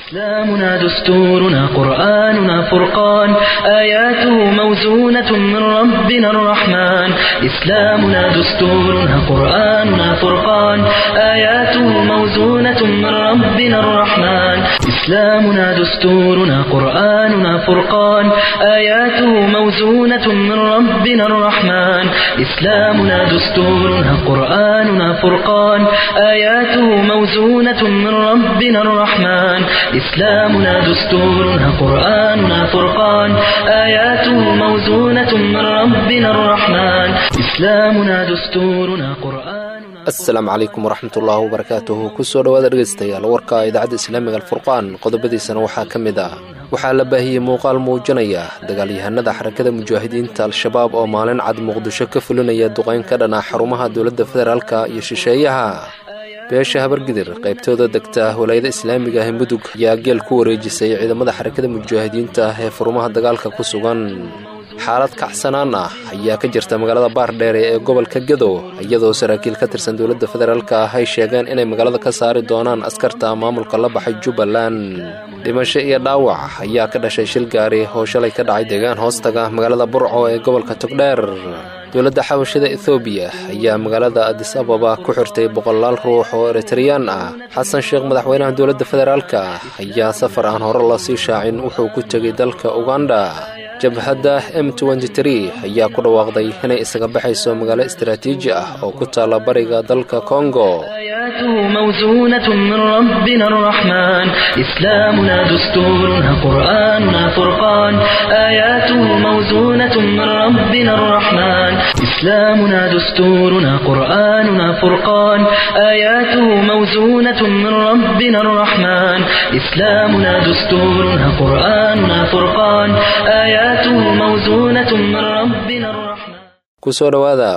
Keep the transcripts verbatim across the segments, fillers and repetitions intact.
إسلامنا دستورنا قرآننا فرقان آياته موزونة من ربنا الرحمن إسلامنا دستورنا قرآننا فرقان آياته موزونة من ربنا الرحمن إسلامنا دستورنا قرآننا فرقان آياته موزونة من ربنا الرحمن إسلامنا دستورنا قرآننا فرقان آياته موزونة من ربنا الرحمن إسلامنا دستورنا قرآننا فرقان آياته موزونة من ربنا الرحمن إسلامنا دستورنا قرآننا السلام عليكم ورحمة الله وبركاته كسو dhawaad dhageystayaal warka idaacada islaamiga alfurqaan qodobadiisana waxaa ka mid ah waxaa la baahiyay muuqaal muujinaya dagaalyahanada xarakada mujaahidiinta al-shabaab oo maalin cad muqdisho ka fulinaya duqeyn ka dhana xarumaha dowladda federaalka iyo shisheeyaha beesha habargidir qaybtooda degta walaayada islaamiga ah mudug ayaa geel ku wareejisay ciidamada xarakada mujaahidiinta ee furmaha dagaalka ku sugan xaalad kacsanaan ah ayaa ka jirta magaalada baardheere ee gobolka Gedo iyadoo saraakiil ka tirsan dowladda federaalka ah ay sheegeen inay magaalada ka saari doonaan askarta maamulka la baxay Jubbaland dhimasho iyo dhaawac ayaa ka dhashay shil gaari oo shalay ka dhacay deegaan hoostaga magaalada Burco ee gobolka Togdheer dowladda xabashada Ethiopia ayaa magaalada Addis Ababa ku xirtay boqolaal ruux oo Eritrean ah Xasan Sheekh madaxweynaha dowladda federaalka ayaa safar aan hore la sii shaacin wuxuu ku tagay dalka Uganda jabhadda M twenty-three ayaa ku dhawaaqday inay isaga baxayso magaalo istiraatiiji ah oo ku taala bariga dalka Congo آياته موزونة من ربنا الرحمن إسلامنا دستورنا قرآننا فرقان آياته موزونة من ربنا الرحمن إسلامنا دستورنا قرآننا فرقان آياته موزونة من ربنا الرحمن إسلامنا دستورنا قرآننا فرقان آياته موزونة من ربنا الرحمن kusoo dhawaada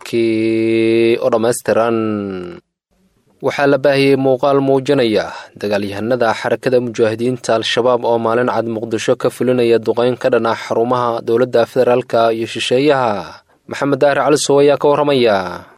warkii oo dhammaystiran waxaa la baahiyay muuqaal muujinaya dagaalyahanada xarakada mujaahidiinta al-shabaab oo maalin cad muqdisho ka fulinaya duqeyn ka dhana xarumaha dowladda federaalka iyo shisheeyaha maxamed daahir cali sow ayaa ka warramaya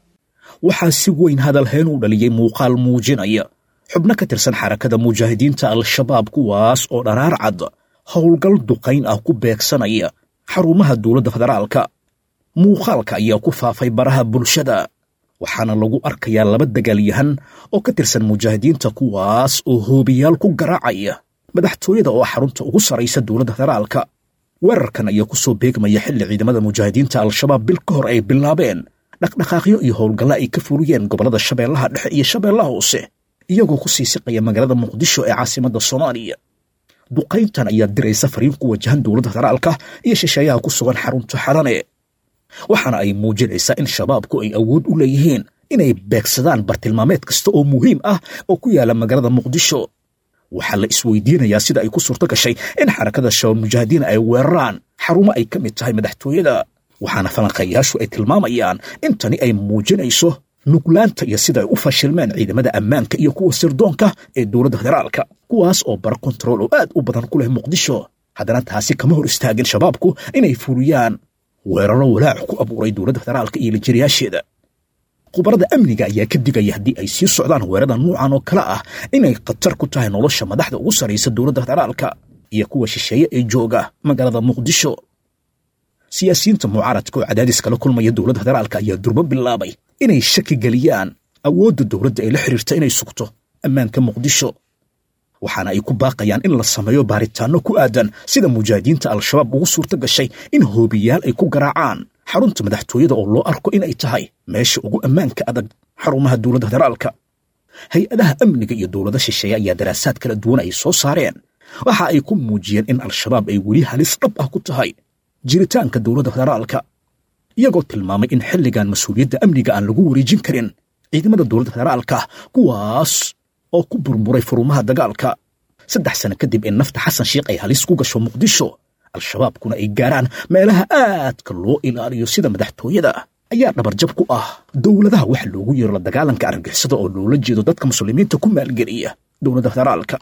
waxaa si weyn hadalhayn u dhaliyey muuqaal muujinaya xubno ka tirsan xarakada mujaahidiinta al-shabaab kuwaas oo dharaar cad howlgal duqayn ah ku beegsanaya xarumaha dowladda federaalka muuqaalka ayaa ku faafay baraha bulshada waxaana lagu arkayaa laba dagaalyahan oo ka tirsan mujaahidiinta kuwaas oo hoobiyaal ku garaacaya madaxtooyada oo xarunta ugu saraysa dowladda federaalka weerarkan ayaa ku soo beegmaya xilli ciidamada mujaahidiinta al-shabaab bil ka hor ay bilaabeen dhaqdhaqaaqyo iyo howlgalla ay ka fuliyeen gobollada shabeellaha dhexe iyo shabeellaha hoose iyagoo ku sii siqaya magaalada muqdisho ee caasimadda soomaaliya duqayntan ayaa diraysa fariin ku wajahan dowladda federaalka iyo shisheeyaha ku sugan xarunta xalane waxaana ay muujinaysaa in shabaabku ay awood u leeyihiin inay beegsadaan bartilmaameed kasta oo muhiim ah oo ku yaala magaalada muqdisho waxaa la isweydiinayaa sida ay ku suurto gashay in xarakada shabaab mujaahidiin ay weeraraan xarumo ay ka mid tahay madaxtooyada waxaana falanqeeyaashu ay tilmaamayaan in tani ay muujinayso nuglaanta iyo sida ay u fashilmeen ciidamada ammaanka iyo kuwa sirdoonka ee dowladda federaalka kuwaas oo bar kontarool oo aad u badan ku leh muqdisho haddana taasi kama hor istaagin shabaabku inay fuliyaan weeraro walaac ku abuuray dowladda federaalka iyo lijiriyaasheeda khubarada amniga ayaa ka digaya haddii ay sii socdaan weerarada nuucan oo kale ah inay khatar ku tahay nolosha madaxda ugu saraysa dowladda federaalka iyo kuwa shisheeye ee jooga magaalada muqdisho siyaasiyiinta mucaaradka oo cadaadis kala kulmaya dowladda federaalka ayaa durbo bilaabay inay shaki geliyaan awoodda dowladda ee la xiriirta inay sugto ammaanka muqdisho waxaana ay ku baaqayaan in la sameeyo baaritaanno ku aadan sida mujaahidiinta al-shabaab ugu suurto gashay in hoobiyaal ay ku garaacaan xarunta madaxtooyada oo loo arko inay tahay meesha ugu ammaanka adag xarumaha dowladda federaalka hay-adaha amniga iyo dowlada shisheeye ayaa daraasaad kala duwan ay soo saareen waxa ay ku muujiyeen in al-shabaab ay weli halis dhab ah ku tahay jiritaanka dowladda federaalka iyagoo tilmaamay in xilligan mas-uuliyadda amniga aan lagu wareejin karin ciidamada dowladda federaalka kuwaas oo ku burburay furumaha dagaalka saddex sano kadib in nafta xasan sheekh ay halis ku gasho muqdisho al-shabaabkuna ay gaaraan meelaha aadka loo ilaaliyo sida madaxtooyada ayaa dhabarjab ku ah dowladaha wax loogu yeero la dagaalanka argagixisada oo loola jeedo dadka muslimiinta ku maalgeliya dowladda federaalka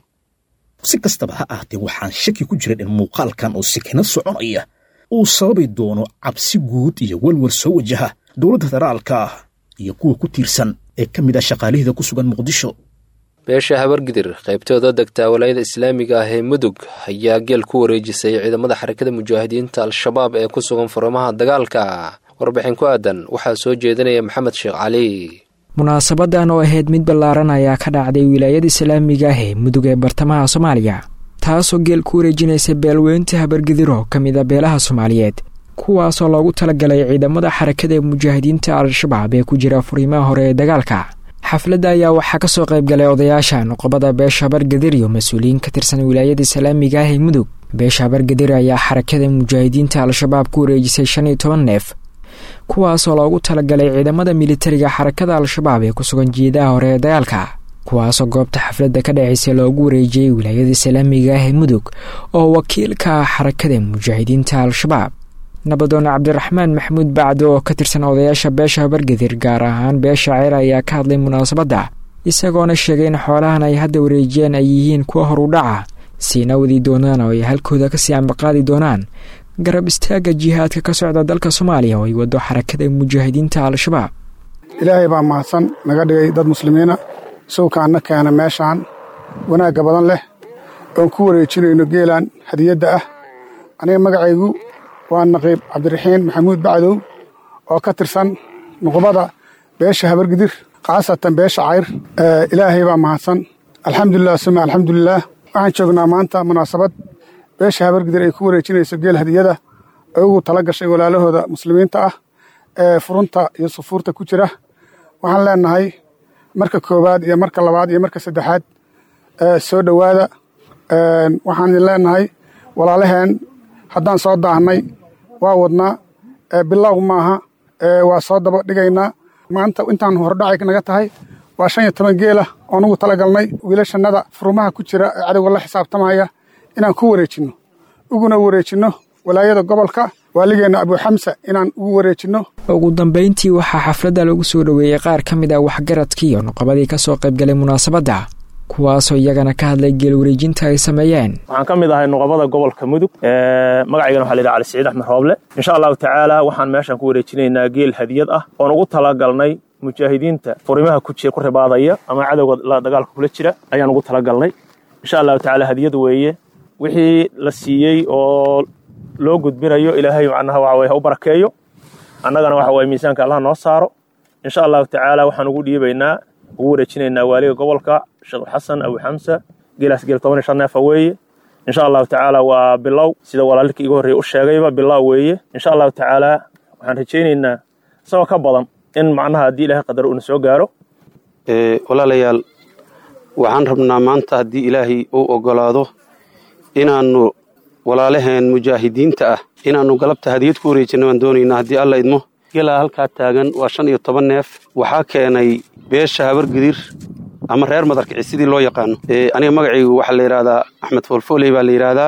si kastaba ha ahaatee waxaan shaki ku jirin in muuqaalkan oo sikino soconaya uu sababi doono cabsi guud iyo walwal soo wajaha dowladda federaalka iyo kuwa ku tiirsan ee ka mid ah shaqaalihida ku sugan muqdisho beesha habargidir qaybtooda degtaa walaayada islaamiga ah ee mudug ayaa geel ku wareejisay ciidamada xarakada mujaahidiinta al-shabaab ee ku sugan furimaha dagaalka. warbixin ku aadan waxaa soo jeedinaya maxamed sheekh cali. munaasabadan oo ahayd mid ballaaran ayaa ka dhacday wilaayada islaamiga ah ee mudug ee bartamaha soomaaliya, taasoo geel ku wareejinaysa beelweynta habargidir oo ka mid a beelaha soomaaliyeed, kuwaasoo loogu talagalay ciidamada xarakada mujaahidiinta al-shabaab ee ku jira furimaha hore ee dagaalka. xafladda ayaa waxaa ka soo qayb galay odayaasha nuqabada beesha habargidir iyo mas-uuliyiin ka tirsan wilaayada islaamiga ah ee mudug. beesha habargidir ayaa xarakada mujaahidiinta al-shabaab ku wareejisay shan iyo toban neef, kuwaasoo loogu talagalay ciidamada militariga xarakada al-shabaab ee ku sugan jiidaha hore ee dagaalka, kuwaasoo goobta xafladda ka dhacaysay loogu wareejiyey wilaayada islaamiga ah ee mudug oo wakiilka ah xarakada mujaahidiinta al-shabaab. nabadoon cabdiraxmaan maxamuud bacdo oo ka tirsan odayaasha beesha habargidir gaar ahaan beesha ceer ayaa ka hadlay munaasabadda, isagoona sheegay in xoolahan ay hadda wareejiyeen ay yihiin kuwa hor u dhaca, siina wadi doonaan oo ay halkooda kasii ambaqaadi doonaan garab istaagga jihaadka ka socda dalka soomaaliya oo ay wado xarakada mujaahidiinta al-shabaab. ilaahay baa mahadsan naga dhigay dad muslimiina, sawkaanna keena meeshaan wanaagga badan leh oon ku wareejinayno geelaan hadiyadda ah. aniga magacaygu waa naqiib cabdiraxiin maxamuud bacdow oo ka tirsan nuqbada beesha habargidir khaasatan beesha cayr. ilaahay baa mahadsan, alxamdulilah suma alxamdulilaah. waxaan joognaa maanta munaasabad beesha habargidir ay ku wareejinayso geel hadiyada ay ugu tala gashay walaalahooda muslimiinta ah ee furunta iyo sufuurta ku jira. waxaan leenahay marka koowaad iyo marka labaad iyo marka saddexaad soo dhowaada. waxaan idin leenahay walaalaheen, haddaan soo daahnay waa wadnaa, bilow maaha, waa soo daba dhigaynaa. maanta intaan hordhacay naga tahay waa shan iyo toban geela oon ugu talagalnay wiilashannada furumaha ku jira ee cadowga la xisaabtamaya inaan ku wareejinno, uguna wareejinno walaayada gobolka waaligeenna abuuxamsa inaan ugu wareejinno. ugu dambayntii waxaa xafladda lagu soo dhoweeyey qaar ka mid ah waxgaradkii iyo nuqabadii ka soo qayb galay munaasabadda, kuwaasoo iyagana ka hadlay geel wareejinta ay sameeyeen. waxaan ka mid ahay nuqabada gobolka mudug, magacaygana waxaa la yidhaha cali siciid axmed rooble. insha allahu tacaala waxaan meeshaan ku wareejinaynaa geel hadiyad ah oon ugu talagalnay mujaahidiinta furimaha ku jira ku ribaadaya ama cadowga la dagaalka kula jira ayaan ugu talagalnay. insha allahu tacaala hadiyad weeye, wixii la siiyey oo loo gudbinayo ilaahay macnaha waxa weye ha u barakeeyo, annagana waxa weye miisaanka allah noo saaro. insha allahu tacaala waxaan ugu dhiibaynaa ugu wareejinaynaa waaliga gobolka sheekh xasan abu xamsa. geelaas geel toban iyo shan neefa weeye. insha allahu tacaala waa bilow, sida walaalka iga horreeya u sheegayba bilow weeye. insha allahu tacaala waxaan rajaynaynaa isagoo ka badan in macnaha haddii ilaahay qadaro uuna soo gaaro. walaalayaal, waxaan rabnaa maanta haddii ilaahay uu oggolaado inaannu walaalaheen mujaahidiinta ah inaannu galabta hadiyad ku wareejinna waan doonaynaa haddii alla idmo. gelaa halkaa taagan waa shan iyo toban neef. waxaa keenay beesha habargidir ama reer madarkici sidii loo yaqaano. aniga magacaygu waxaa la yidhaahdaa axmed foolfooley baa la yidhaahdaa.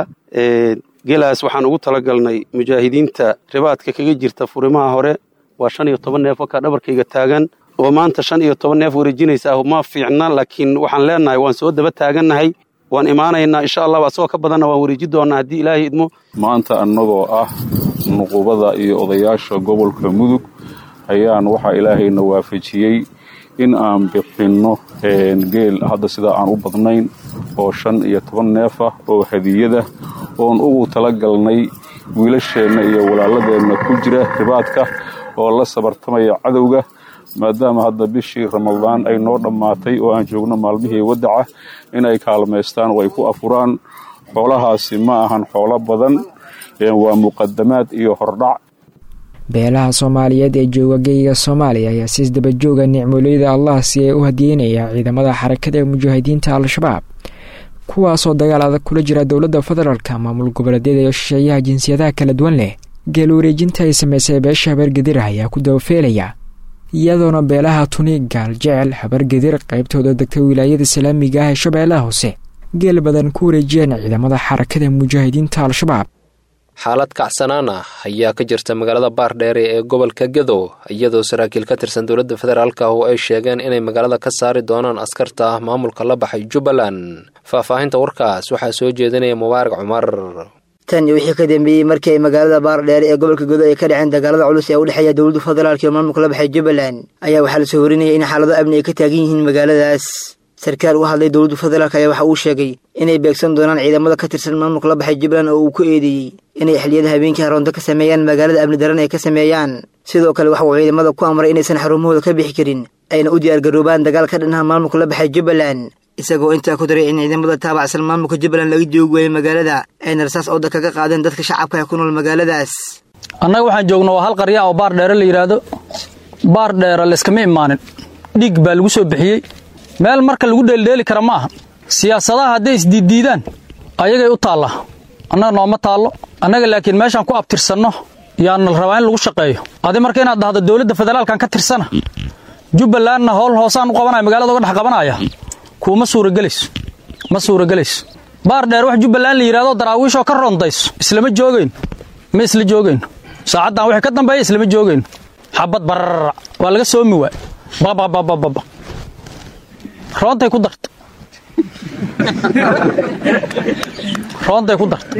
gelaas waxaan ugu talagalnay mujaahidiinta ribaadka kaga jirta furimaha hore waa shan iyo toban neef wakaa dhabarkayga taagan, oo maanta shan iyo toban neef wareejinaysa ah ma fiicna, laakiin waxaan leenahay waan soo daba taagannahay, waan imaanaynaa insha allah. asagoo ka badanna waan wareeji doonaa haddii ilaahay idmo. maanta annagoo ah nuqubada iyo odayaasha gobolka mudug ayaan waxaa ilaahayna waafajiyey in aan bixinno geel hadda sidaa aan u badnayn oo shan iyo toban neef ah oo hadiyada oon ugu talagalnay wiilasheenna iyo walaaladeenna ku jira ribaadka oo la sabartamaya cadowga, maadaama hadda bishii ramadaan ay noo dhammaatay oo aan joogno maalmihii wadaca inay kaalmaystaan oo ay ku afuraan. xoolahaasi ma ahan xoolo badan, waa muqadamaad iyo hordhac. beelaha soomaaliyeed ee jooga geyiga soomaaliya ayaa siis dabajooga nicmoolayda allah si ay u hadiyeynaya ciidamada xarakada mujaahidiinta al-shabaab, kuwaasoo dagaal adag kula jira dowladda federaalka, maamul goboleedyada iyo shisheeyaha jinsiyadaha kala duwan leh. geel wareejinta ay samaysay beesha habargidir ayaa ku dabafeelaya, iyadoona beelaha tuni gaal jecel habargidir qaybtooda degta wilaayada islaamiga ah ee shabeellaha hoose geel badan ku wareejiyeen ciidamada xarakada mujaahidiinta al-shabaab. xaalad kacsanaan ah ayaa ka jirta magaalada baardheere ee gobolka gedo, iyadoo saraakiil ka tirsan dowladda federaalka oo ay sheegeen inay magaalada ka saari doonaan askarta ah maamulka la baxay jubbaland. faahfaahinta warkaas waxaa soo jeedinaya mubaarak cumar. tan iyo wixii ka dambeeyey markii ay magaalada baardheere ee gobolka gedo ay ka dhaceen dagaalada culus ee u dhexeeya dowladda federaalka iyo maamulka la baxay jubbaland ayaa waxaa la soo warinayay in xaalado amni ay ka taagan yihiin magaaladaas. sarkaal u hadlay dowladda federaalk ayaa waxa uu sheegay inay beegsan doonaan ciidamada ka tirsan maamulka la baxay jubbaland oo uu ku eedeeyey inay xilliyada habeenkii haroonto ka sameeyaan magaalada amni daran ay ka sameeyaan sidoo kale waxa uu ciidamada ku amray inaysan xarumahooda ka bixi karin ayna u diyaargaroobaan dagaal ka dhinaha maamulka la baxay jubbaland isagoo intaa ku daray in ciidamada taabacsan maamulka jubbaland laga joogi waayey magaalada ayna rasaas ooda kaga qaadeen dadka shacabka ee ku nool magaaladaas annaga waxaan joogno waa hal qarya oo baar dheere la yidhaahdo baar dheere layskama imaanin dhiig baa lagu soo bixiyey meel marka lagu dheeldheeli kara ma aha siyaasadaha hadday isdiiddiidaan ayagay u taallaa annaga nooma taallo annaga laakiin meeshaan ku abtirsanno yaana la rabaa in lagu shaqeeyo adi marka inaad dhahdo dowladda federaalkan ka tirsana jubbalandna howl hoosaan u qabanaya magaalada uga dhex qabanaya kuuma suuragelayso ma suuragelayso baar dheer wax jubbaland la yidhahdo daraawiishoo ka rondayso islama joogayno ma isla joogayno saacaddan wixii ka dambeeya islama joogayno xabad bararara waa laga soomi waay babababababa roontay ku darta roontay ku darta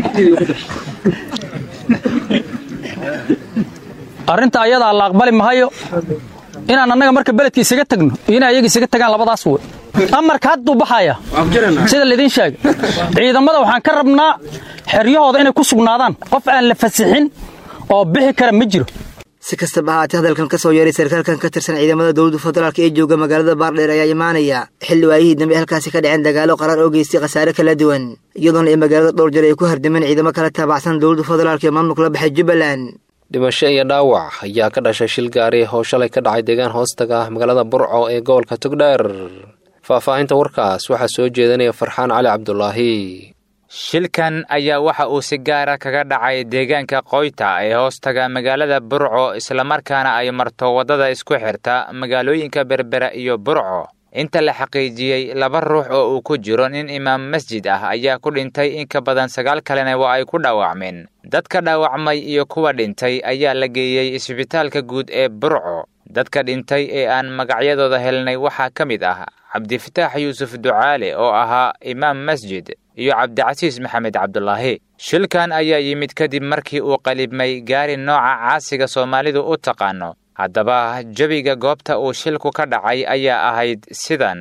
arrinta ayadaa la aqbali mahayo inaan annaga marka beledka isaga tagno iyo inay ayaga isaga tagaan labadaas wey amarka hadduu baxaya sida laydin sheegay ciidamada waxaan ka rabnaa xeryahooda inay ku sugnaadaan qof aan la fasixin oo bixi kara ma jiro si kastaba ahaatee hadalkan ka soo yeeray sarkaalkan ka tirsan ciidamada dowladda federaalk ee jooga magaalada baardheer ayaa imaanaya xilli waayihii dambe halkaasi ka dhaceen dagaalo qarar oo geystay khasaare kala duwan iyadoona ay magaalada dhowr jeer ay ku hardameen ciidamo kala taabacsan dowladda federaalk ee maamulka la baxay jubbaland dhimasho iyo dhaawac ayaa ka dhashay shil gaari oo shalay ka dhacay deegaan hoostaga ah magaalada burco ee gobolka togdheer faahfaahinta warkaas waxaa soo jeedinaya farxaan cali cabdulaahi shilkan ayaa waxa uu si gaara kaga dhacay deegaanka qoyta ee hoostaga magaalada burco islamarkaana ay marto waddada isku xirta magaalooyinka berbera iyo burco inta la xaqiijiyey laba ruux oo uu ku jiro nin imaam masjid ah ayaa ku dhintay in ka badan sagaal kalena waa ay ku dhaawacmeen dadka dhaawacmay iyo kuwa dhintay ayaa la geeyey isbitaalka guud ee burco dadka dhintay ee aan magacyadooda helnay waxaa ka mid ah cabdifataax yuusuf ducaale oo ahaa imaam masjid iyo cabdicasiis maxamed cabdulaahi shilkan ayaa yimid kadib markii uu qalibmay gaari nooca caasiga soomaalidu u taqaano haddaba jabiga goobta uu shilku ka dhacay ayaa ahayd sidan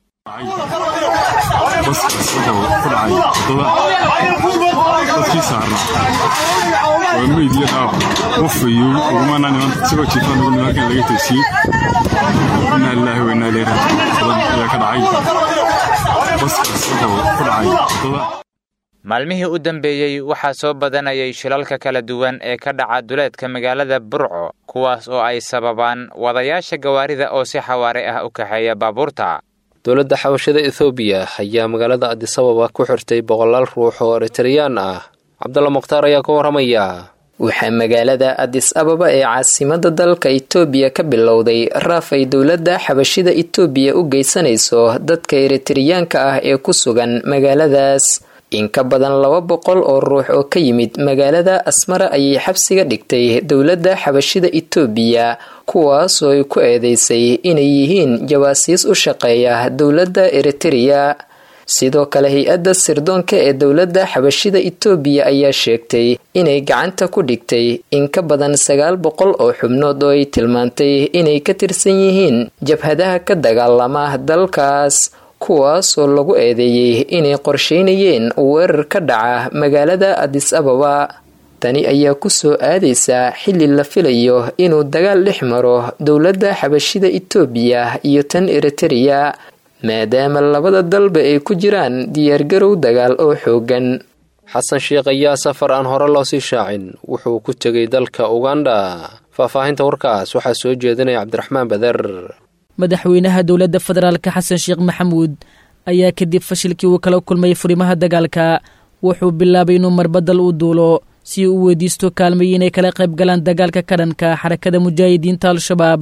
maalmihii u dambeeyey waxaa soo badanayay shilalka kala duwan ee ka dhaca duleedka magaalada burco kuwaas oo ay sababaan wadayaasha gawaarida oo si xawaare ah u kaxeeya baabuurta dowladda xabashada ethoobiya ayaa magaalada adisababa ku xirtay boqolaal ruux oo eritareyaan ah cabdalla mukhtaar ayaa ka warramaya waxaa magaalada adis ababa ee caasimada dalka itoobiya ka bilowday raaf ay dowladda xabashida itoobiya u geysanayso dadka eritareyaanka ah ee ku sugan magaaladaas in ka badan laba boqol oo ruux oo ka yimid magaalada asmara ayay xabsiga dhigtay dowladda xabashida itoobiya kuwaasoo ay ku eedeysay inay yihiin jawaasiis u shaqeeya dowladda eritereya sidoo kale hay-adda sirdoonka ee dowladda xabashida itoobiya ayaa sheegtay inay gacanta ku dhigtay in ka badan sagaal boqol oo xubnood oo ay tilmaantay inay ka tirsan yihiin jabhadaha ka dagaalama dalkaas kuwaasoo lagu eedeeyey inay qorsheynayeen weerar ka dhaca magaalada adis ababa tani ayaa ku soo aadaysa xilli la filayo inuu dagaal dhex maro dowladda xabashida itoobiya iyo tan eritereya maadaama labada dalba ay ku jiraan diyaargarow dagaal oo xoogan xasan sheekh ayaa safar aan hore loo sii shaacin wuxuu ku tegay dalka uganda faahfaahinta warkaas waxaa soo jeedinaya cabdiraxmaan bader madaxweynaha dowladda federaalka xasan sheekh maxamuud ayaa kadib fashilkii uu kala kulmay furimaha dagaalka wuxuu bilaabay inuu marbadal u duulo si uu weydiisto kaalmay inay kala qayb galaan dagaalka ka dhanka xarakada mujaahidiinta al-shabaab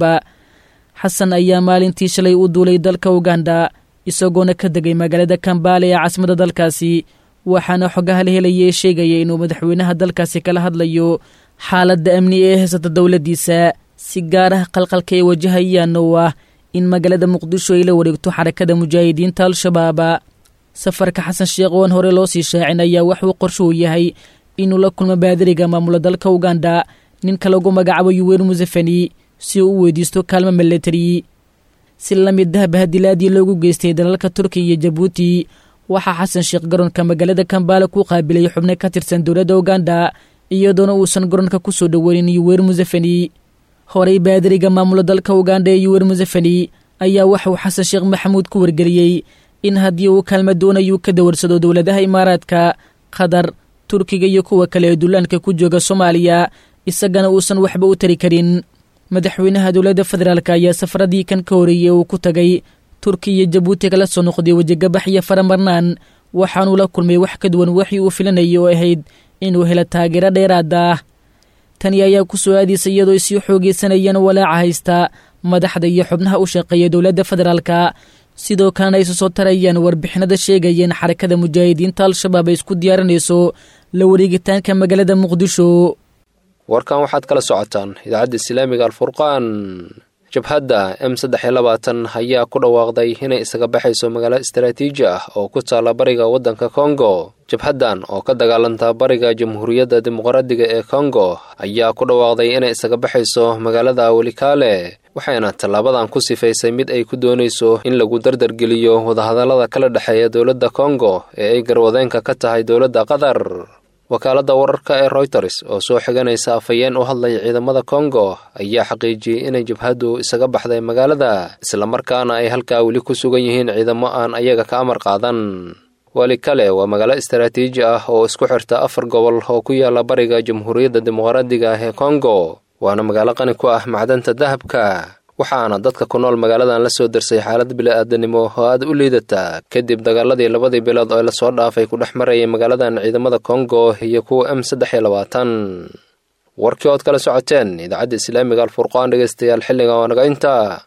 xasan ayaa maalintii shalay u duulay dalka uganda isagoona ka degay magaalada kambaale ee caasimada dalkaasi waxaana xogaha la helayay sheegaya inuu madaxweynaha dalkaasi kala hadlayo xaaladda amni ee haysata dowladdiisa si gaar ah qalqalka ay wajahayaan oo ah in magaalada muqdisho ay la wareegto xarakada mujaahidiinta al-shabaab safarka xasan sheekh oon hore loo sii shaacin ayaa waxuu qorsho u yahay inuu la kulmo baadiriga maamula dalka uganda ninka lagu magacaabo yuweri museveni si uu u weydiisto kaalmo milatari si la mid ah bahadilaadii loogu geystay dalalka turkiya iyo jabuuti waxaa xasan sheekh garoonka magaalada kambaala ku qaabilay xubno ka tirsan dowladda uganda iyadoona uusan garoonka ku soo dhoweynin yuwer museveni horey baadariga maamula dalka uganda ee yuwer museveni ayaa waxauu xasan sheekh maxamuud ku wargeliyey in haddii uu kaalma doonayuu ka dawarsado dowladaha imaaraadka qatar turkiga iyo kuwa kale ee dullaanka ku jooga soomaaliya isagana uusan waxba u tari karin madaxweynaha dowladda federaalk ayaa safaradii kan ka horeeyey uu ku tagay turkiya iyo jabuuti kala soo noqday wejigabax iyo faramarnaan waxaanuu la kulmay wax ka duwan waxii uu filanayay oo ahayd inuu helo taageero dheeraad ah tani ayaa ku soo aadaysa iyadoo ay sii xoogaysanayeen walaaca haysta madaxda iyo xubnaha u shaqeeya dowladda federaalka sidoo kalena ay isu soo tarayaan warbixinada sheegayeen xarakada mujaahidiinta al-shabaab ay isku diyaarinayso la wareegitaanka magaalada muqdisho warkan waxaad kala socotaan idaacadda islaamiga alfurqaan jabhadda m saddex iyo labaatan ayaa ku dhawaaqday inay isaga baxayso magaalo istaraatiiji ah oo ku taala bariga waddanka kongo jabhaddan oo ka dagaalanta bariga jamhuuriyadda dimuqraadiga ee kongo ayaa ku dhawaaqday inay isaga baxayso magaalada welikaale waxayna tallaabadan ku sifaysay mid ay ku doonayso in lagu dardargeliyo wadahadallada kala dhexeeya dowladda kongo ee ay garwadeenka ka tahay dowladda qatar wakaaladda wararka ee royters oo soo xiganaysa afhayeen u hadlaya ciidamada kongo ayaa xaqiijiyey inay jabhaddu isaga baxday magaalada islamarkaana ay halkaa weli ku sugan yihiin ciidamo aan ayaga ka amar qaadan welikale waa magaalo istaraatiiji ah oo isku xirta afar gobol oo ku yaala bariga jamhuuriyadda dimuqraadiga ah ee kongo waana magaalo qani ku ah macdanta dahabka waxaana dadka ku nool magaaladan la soo darsay xaalad bili-aadanimo oo aad u liidata kadib dagaaladii labadii bilood oo lasoo dhaafay ku dhex marayay magaaladan ciidamada kongo iyo kuwa m saddex iyo labaatan warkii ood kala socoteen idaacadda islaamiga alfurqaan dhegaystayaal xilliga waa naga inta